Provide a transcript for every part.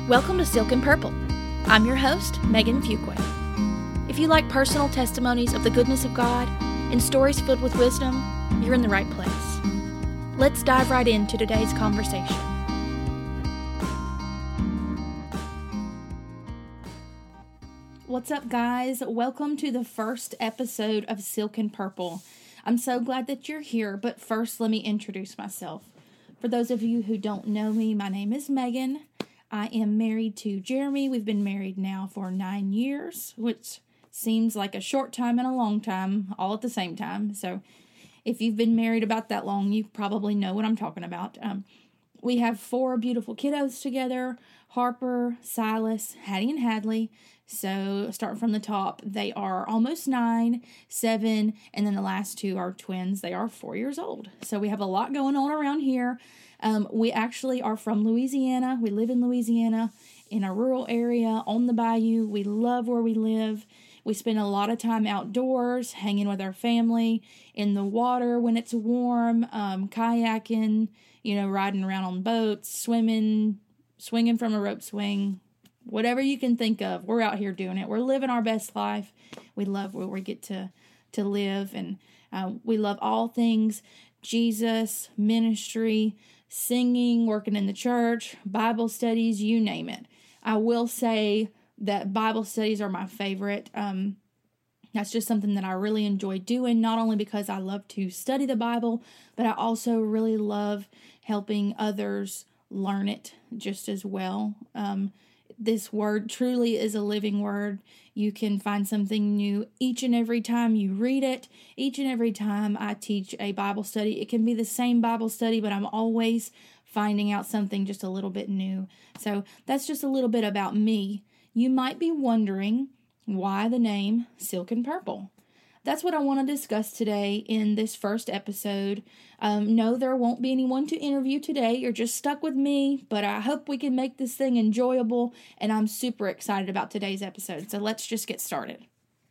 Welcome to Silk and Purple. I'm your host, Megan Fuqua. If you like personal testimonies of the goodness of God and stories filled with wisdom, you're in the right place. Let's dive right into today's conversation. What's up, guys? Welcome to the first episode of Silk and Purple. I'm so glad that you're here, but first let me introduce myself. For those of you who don't know me, my name is Megan. I am married to Jeremy. We've been married now for 9 years, which seems like a short time and a long time, all at the same time. So if you've been married about that long, you probably know what I'm talking about. We have 4 beautiful kiddos together, Harper, Silas, Hattie, and Hadley. So starting from the top, they are almost 9, 7, and then the last 2 are twins. They are 4 years old. So we have a lot going on around here. We actually are from Louisiana. We live in Louisiana in a rural area on the bayou. We love where we live. We spend a lot of time outdoors, hanging with our family, in the water when it's warm, kayaking, riding around on boats, swimming, swinging from a rope swing, whatever you can think of. We're out here doing it. We're living our best life. We love where we get to live, and we love all things Jesus, ministry, singing, working in the church, Bible studies, you name it. I will say that Bible studies are my favorite. That's just something that I really enjoy doing, not only because I love to study the Bible, but I also really love helping others learn it just as well. This word truly is a living word. You can find something new each and every time you read it. Each and every time I teach a Bible study, it can be the same Bible study, but I'm always finding out something just a little bit new. So that's just a little bit about me. You might be wondering why the name Silk and Purple. That's what I want to discuss today in this first episode. No, there won't be anyone to interview today. You're just stuck with me, but I hope we can make this thing enjoyable, and I'm super excited about today's episode. So let's just get started.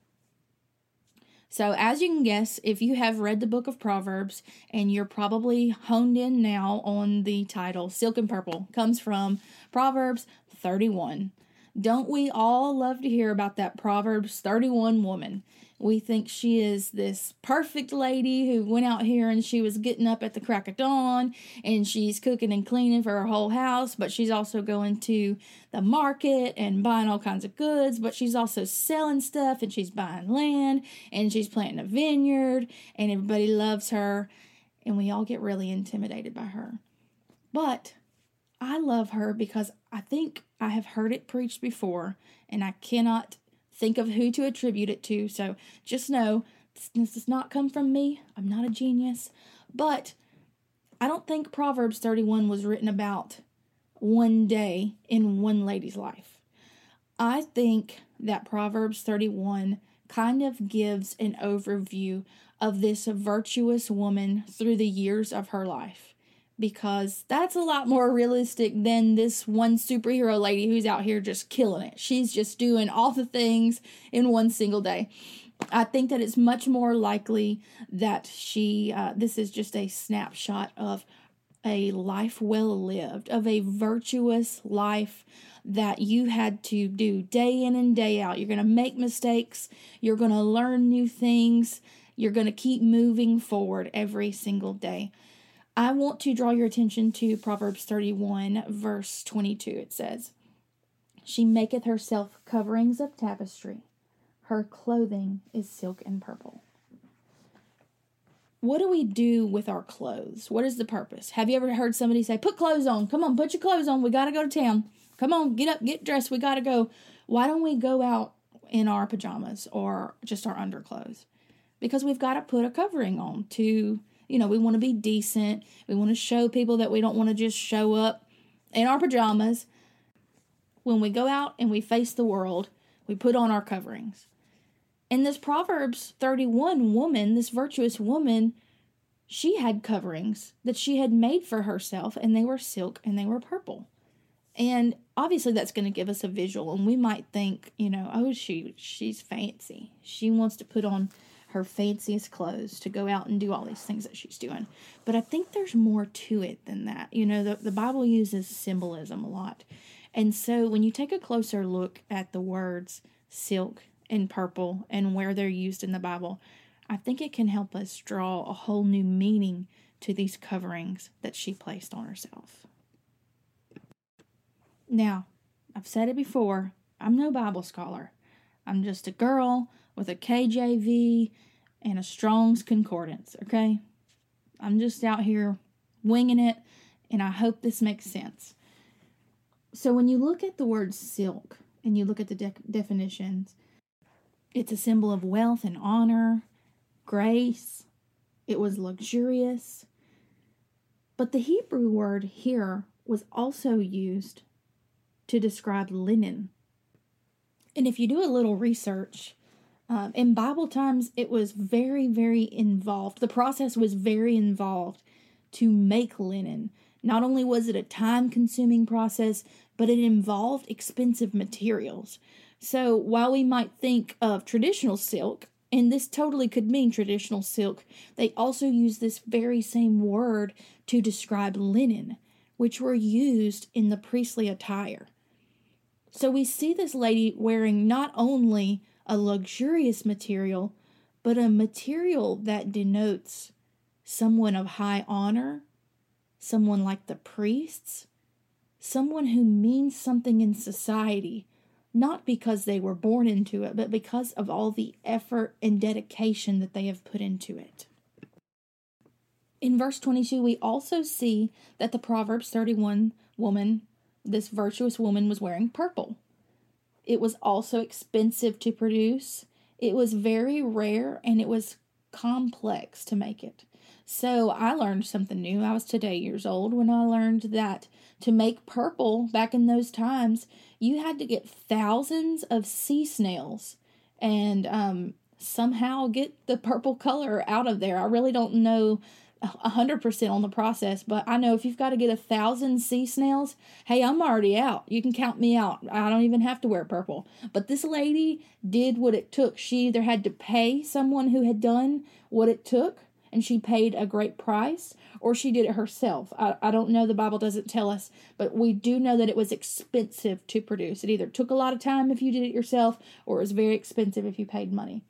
So as you can guess, if you have read the book of Proverbs, and you're probably honed in now on the title, Silk and Purple comes from Proverbs 31. Don't we all love to hear about that Proverbs 31 woman? We think she is this perfect lady who went out here and she was getting up at the crack of dawn and she's cooking and cleaning for her whole house, but she's also going to the market and buying all kinds of goods, but she's also selling stuff and she's buying land and she's planting a vineyard and everybody loves her and we all get really intimidated by her. But I love her because I think I have heard it preached before and I cannot think of who to attribute it to. So just know this does not come from me. I'm not a genius. But I don't think Proverbs 31 was written about one day in one lady's life. I think that Proverbs 31 kind of gives an overview of this virtuous woman through the years of her life. Because that's a lot more realistic than this one superhero lady who's out here just killing it. She's just doing all the things in one single day. I think that it's much more likely that this is just a snapshot of a life well lived, of a virtuous life that you had to do day in and day out. You're going to make mistakes. You're going to learn new things. You're going to keep moving forward every single day. I want to draw your attention to Proverbs 31, verse 22. It says, "She maketh herself coverings of tapestry. Her clothing is silk and purple." What do we do with our clothes? What is the purpose? Have you ever heard somebody say, "Put clothes on. Come on, put your clothes on. We got to go to town. Come on, get up, get dressed. We got to go." Why don't we go out in our pajamas or just our underclothes? Because we've got to put a covering on to... we want to be decent. We want to show people that we don't want to just show up in our pajamas. When we go out and we face the world, we put on our coverings. And this Proverbs 31 woman, this virtuous woman, she had coverings that she had made for herself, and they were silk and they were purple. And obviously that's going to give us a visual, and we might think, oh, she's fancy. She wants to put on her fanciest clothes to go out and do all these things that she's doing. But I think there's more to it than that. The Bible uses symbolism a lot. And so when you take a closer look at the words silk and purple and where they're used in the Bible, I think it can help us draw a whole new meaning to these coverings that she placed on herself. Now, I've said it before, I'm no Bible scholar. I'm just a girl with a KJV and a Strong's Concordance, okay? I'm just out here winging it, and I hope this makes sense. So when you look at the word silk and you look at the definitions, it's a symbol of wealth and honor, grace. It was luxurious. But the Hebrew word here was also used to describe linen. And if you do a little research, in Bible times, it was very, very involved. The process was very involved to make linen. Not only was it a time-consuming process, but it involved expensive materials. So while we might think of traditional silk, and this totally could mean traditional silk, they also use this very same word to describe linen, which were used in the priestly attire. So we see this lady wearing not only a luxurious material, but a material that denotes someone of high honor, someone like the priests, someone who means something in society, not because they were born into it, but because of all the effort and dedication that they have put into it. In verse 22, we also see that the Proverbs 31 woman, this virtuous woman, was wearing purple. It was also expensive to produce. It was very rare, and it was complex to make it. So I learned something new. I was today years old when I learned that to make purple back in those times, you had to get thousands of sea snails and somehow get the purple color out of there. I really don't know 100% on the process, but I know if you've got to get 1,000 sea snails, hey, I'm already out. You can count me out. I don't even have to wear purple. But this lady did what it took. She either had to pay someone who had done what it took, and she paid a great price, or she did it herself. I don't know, the Bible doesn't tell us, but we do know that it was expensive to produce. It either took a lot of time if you did it yourself, or it was very expensive if you paid money.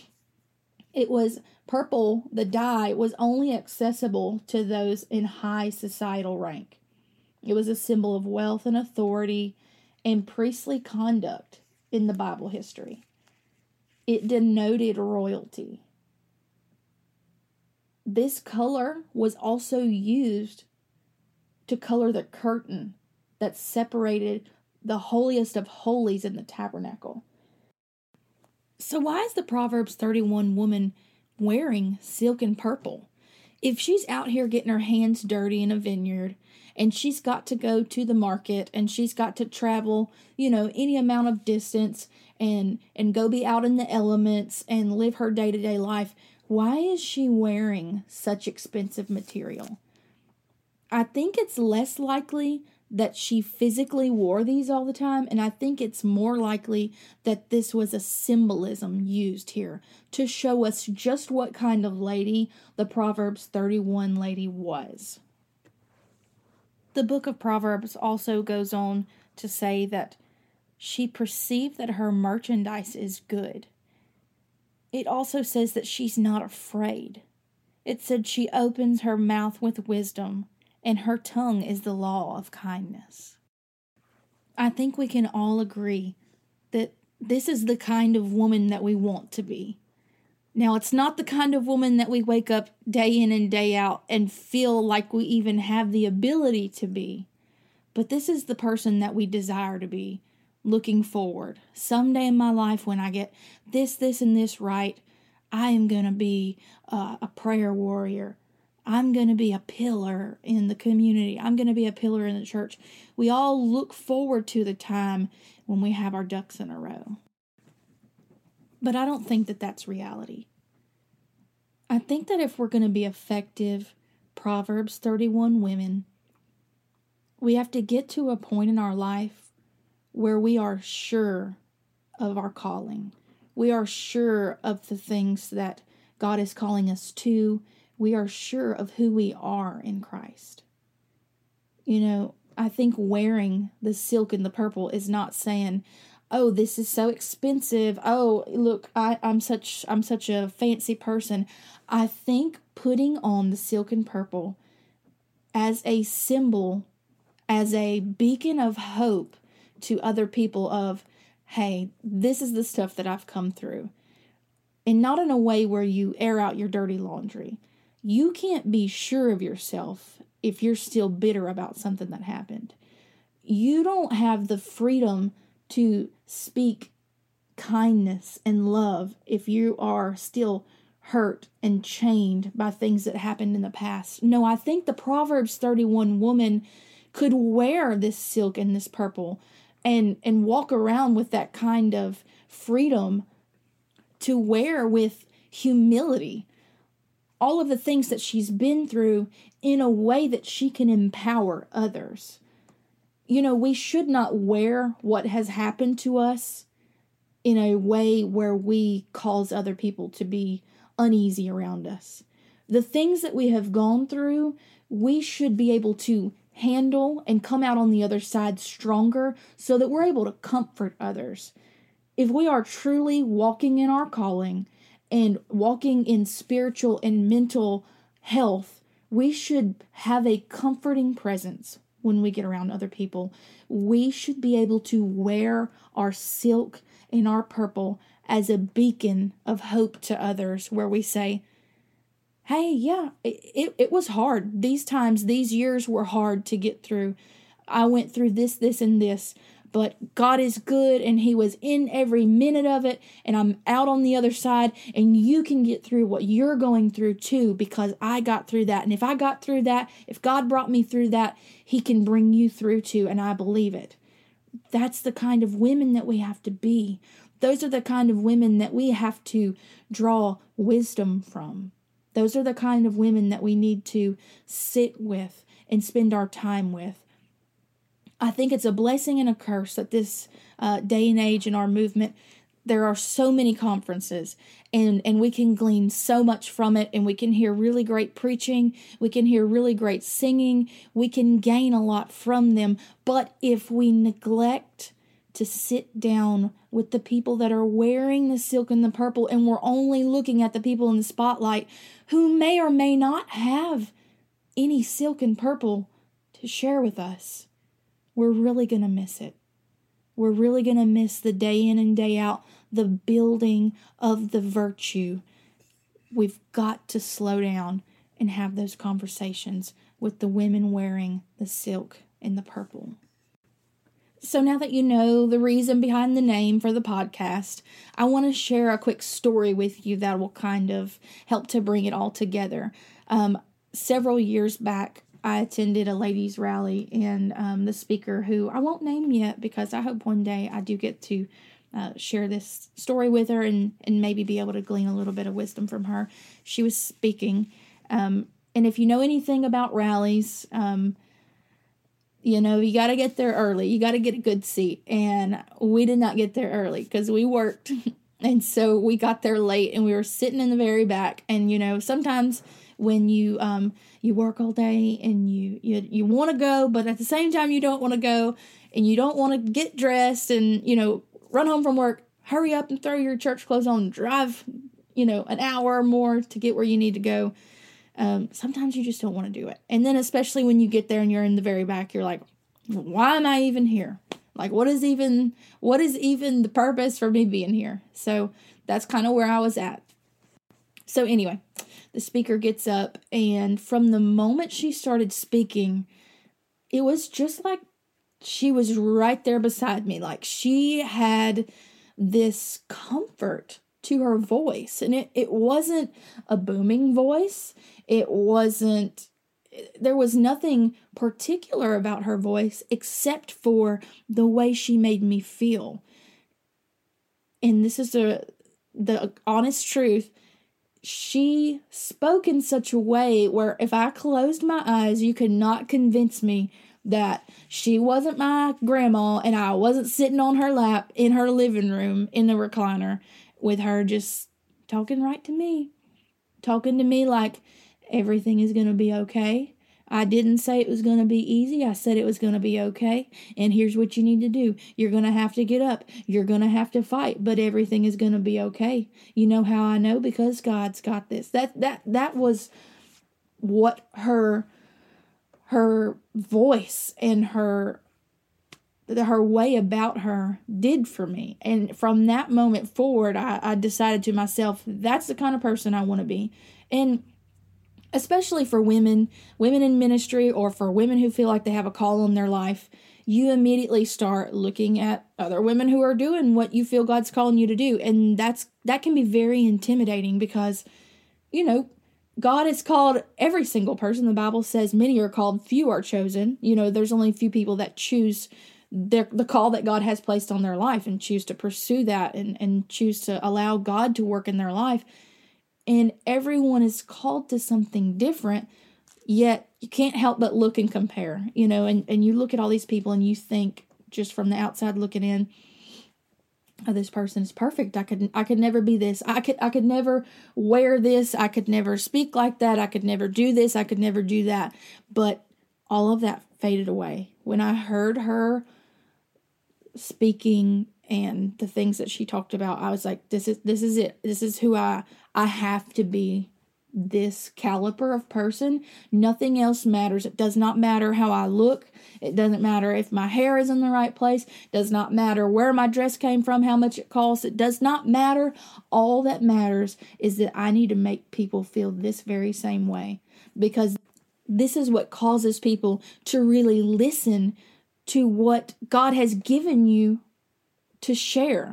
It was purple, the dye was only accessible to those in high societal rank. It was a symbol of wealth and authority and priestly conduct in the Bible history. It denoted royalty. This color was also used to color the curtain that separated the holiest of holies in the tabernacle. So why is the Proverbs 31 woman wearing silk and purple? If she's out here getting her hands dirty in a vineyard, and she's got to go to the market, and she's got to travel, any amount of distance and go be out in the elements and live her day-to-day life, why is she wearing such expensive material? I think it's less likely that she physically wore these all the time, and I think it's more likely that this was a symbolism used here to show us just what kind of lady the Proverbs 31 lady was. The book of Proverbs also goes on to say that she perceived that her merchandise is good. It also says that she's not afraid. It said she opens her mouth with wisdom, and her tongue is the law of kindness. I think we can all agree that this is the kind of woman that we want to be. Now, it's not the kind of woman that we wake up day in and day out and feel like we even have the ability to be, but this is the person that we desire to be looking forward. Someday in my life when I get this, and this right, I am going to be a prayer warrior. I'm going to be a pillar in the community. I'm going to be a pillar in the church. We all look forward to the time when we have our ducks in a row. But I don't think that that's reality. I think that if we're going to be effective Proverbs 31 women, we have to get to a point in our life where we are sure of our calling. We are sure of the things that God is calling us to. We are sure of who we are in Christ. I think wearing the silk and the purple is not saying, oh, this is so expensive. Oh, look, I'm such a fancy person. I think putting on the silk and purple as a symbol, as a beacon of hope to other people of, hey, this is the stuff that I've come through. And not in a way where you air out your dirty laundry. You can't be sure of yourself if you're still bitter about something that happened. You don't have the freedom to speak kindness and love if you are still hurt and chained by things that happened in the past. No, I think the Proverbs 31 woman could wear this silk and this purple and walk around with that kind of freedom to wear with humility all of the things that she's been through in a way that she can empower others. You know, we should not wear what has happened to us in a way where we cause other people to be uneasy around us. The things that we have gone through, we should be able to handle and come out on the other side stronger so that we're able to comfort others. If we are truly walking in our calling and walking in spiritual and mental health, we should have a comforting presence when we get around other people. We should be able to wear our silk and our purple as a beacon of hope to others, where we say, hey, yeah, it was hard. These times, these years were hard to get through. I went through this, and this. But God is good, and He was in every minute of it, and I'm out on the other side, and you can get through what you're going through too, because I got through that. And if I got through that, if God brought me through that, He can bring you through too, and I believe it. That's the kind of women that we have to be. Those are the kind of women that we have to draw wisdom from. Those are the kind of women that we need to sit with and spend our time with. I think it's a blessing and a curse that this day and age in our movement, there are so many conferences, and we can glean so much from it, and we can hear really great preaching, we can hear really great singing, we can gain a lot from them. But if we neglect to sit down with the people that are wearing the silk and the purple, and we're only looking at the people in the spotlight who may or may not have any silk and purple to share with us, we're really going to miss it. We're really going to miss the day in and day out, the building of the virtue. We've got to slow down and have those conversations with the women wearing the silk and the purple. So now that you know the reason behind the name for the podcast, I want to share a quick story with you that will kind of help to bring it all together. Several years back, I attended a ladies' rally, and the speaker, who I won't name yet because I hope one day I do get to share this story with her and maybe be able to glean a little bit of wisdom from her. She was speaking, and if you know anything about rallies, you know, you got to get there early. You got to get a good seat, and we did not get there early because we worked, and so we got there late, and we were sitting in the very back. And you know, sometimes when you work all day and you want to go, but at the same time you don't want to go, and you don't want to get dressed and, you know, run home from work, hurry up and throw your church clothes on and drive, you know, an hour or more to get where you need to go. Sometimes you just don't want to do it. And then especially when you get there and you're in the very back, you're like, why am I even here? Like, what is even the purpose for me being here? So that's kind of where I was at. So anyway, the speaker gets up, and from the moment she started speaking, it was just like she was right there beside me. Like, she had this comfort to her voice, and it wasn't a booming voice. There was nothing particular about her voice except for the way she made me feel. And this is the honest truth. She spoke in such a way where if I closed my eyes, you could not convince me that she wasn't my grandma and I wasn't sitting on her lap in her living room in the recliner with her just talking right to me. Talking to me like everything is going to be okay. I didn't say it was going to be easy. I said it was going to be okay. And here's what you need to do. You're going to have to get up. You're going to have to fight, but everything is going to be okay. You know how I know? Because God's got this. That was what her voice and her way about her did for me. And from that moment forward, I decided to myself, that's the kind of person I want to be. And especially for women in ministry, or for women who feel like they have a call on their life, you immediately start looking at other women who are doing what you feel God's calling you to do. And that can be very intimidating because, God has called every single person. The Bible says many are called, few are chosen. There's only a few people that choose the call that God has placed on their life and choose to pursue that and choose to allow God to work in their life. And everyone is called to something different, yet you can't help but look and compare, and you look at all these people and you think, just from the outside looking in, oh, this person is perfect. I could never be this. I could never wear this. I could never speak like that. I could never do this. I could never do that. But all of that faded away when I heard her speaking and the things that she talked about. I was like, this is it. This is who I have to be. This caliber of person. Nothing else matters. It does not matter how I look. It doesn't matter if my hair is in the right place. It does not matter where my dress came from, how much it costs. It does not matter. All that matters is that I need to make people feel this very same way, because this is what causes people to really listen to what God has given you to share.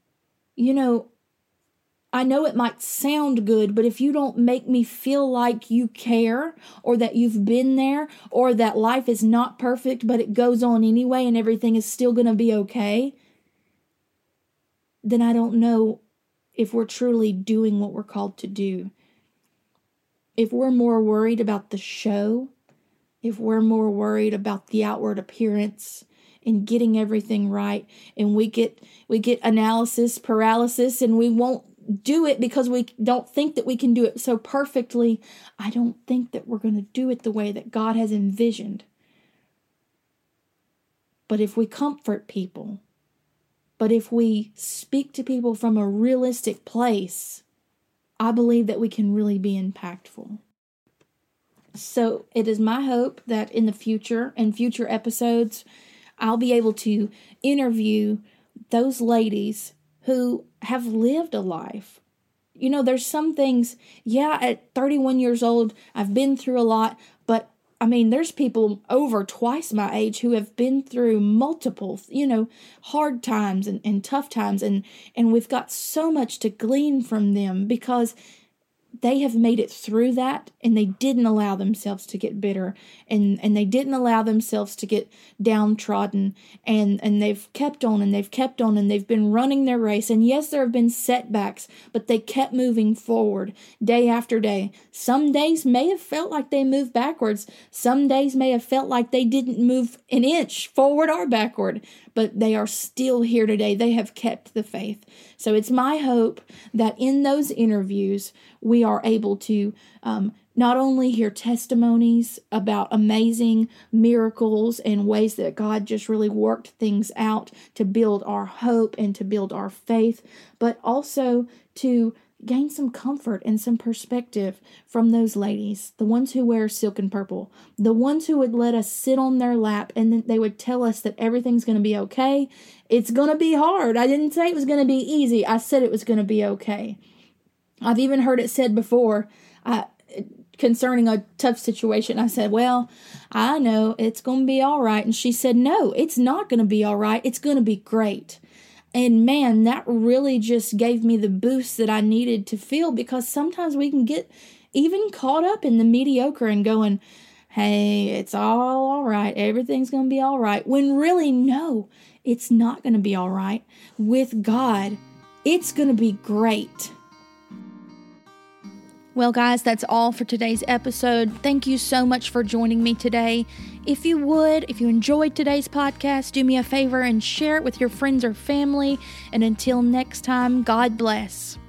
I know it might sound good, but if you don't make me feel like you care, or that you've been there, or that life is not perfect, but it goes on anyway and everything is still going to be okay, then I don't know if we're truly doing what we're called to do. If we're more worried about the show, if we're more worried about the outward appearance and getting everything right, and we get analysis paralysis, and we won't do it because we don't think that we can do it so perfectly, I don't think that we're going to do it the way that God has envisioned. But if we comfort people, but if we speak to people from a realistic place, I believe that we can really be impactful. So it is my hope that in future episodes, I'll be able to interview those ladies who have lived a life. There's some things, at 31 years old, I've been through a lot, but there's people over twice my age who have been through multiple, hard times and tough times, and we've got so much to glean from them because they have made it through that, and they didn't allow themselves to get bitter, and they didn't allow themselves to get downtrodden, and they've kept on and they've kept on, and they've been running their race. And yes, there have been setbacks, but they kept moving forward day after day. Some days may have felt like they moved backwards. Some days may have felt like they didn't move an inch forward or backward, but they are still here today. They have kept the faith. So it's my hope that in those interviews, we are able to not only hear testimonies about amazing miracles and ways that God just really worked things out to build our hope and to build our faith, but also to gain some comfort and some perspective from those ladies, the ones who wear silk and purple, the ones who would let us sit on their lap and then they would tell us that everything's going to be okay. It's going to be hard. I didn't say it was going to be easy. I said it was going to be okay. I've even heard it said before, concerning a tough situation. I said, well, I know it's going to be all right. And she said, no, it's not going to be all right. It's going to be great. And man, that really just gave me the boost that I needed to feel, because sometimes we can get even caught up in the mediocre and going, hey, it's all right. Everything's going to be all right. When really, no, it's not going to be all right. With God, it's going to be great. Well, guys, that's all for today's episode. Thank you so much for joining me today. If you enjoyed today's podcast, do me a favor and share it with your friends or family. And until next time, God bless.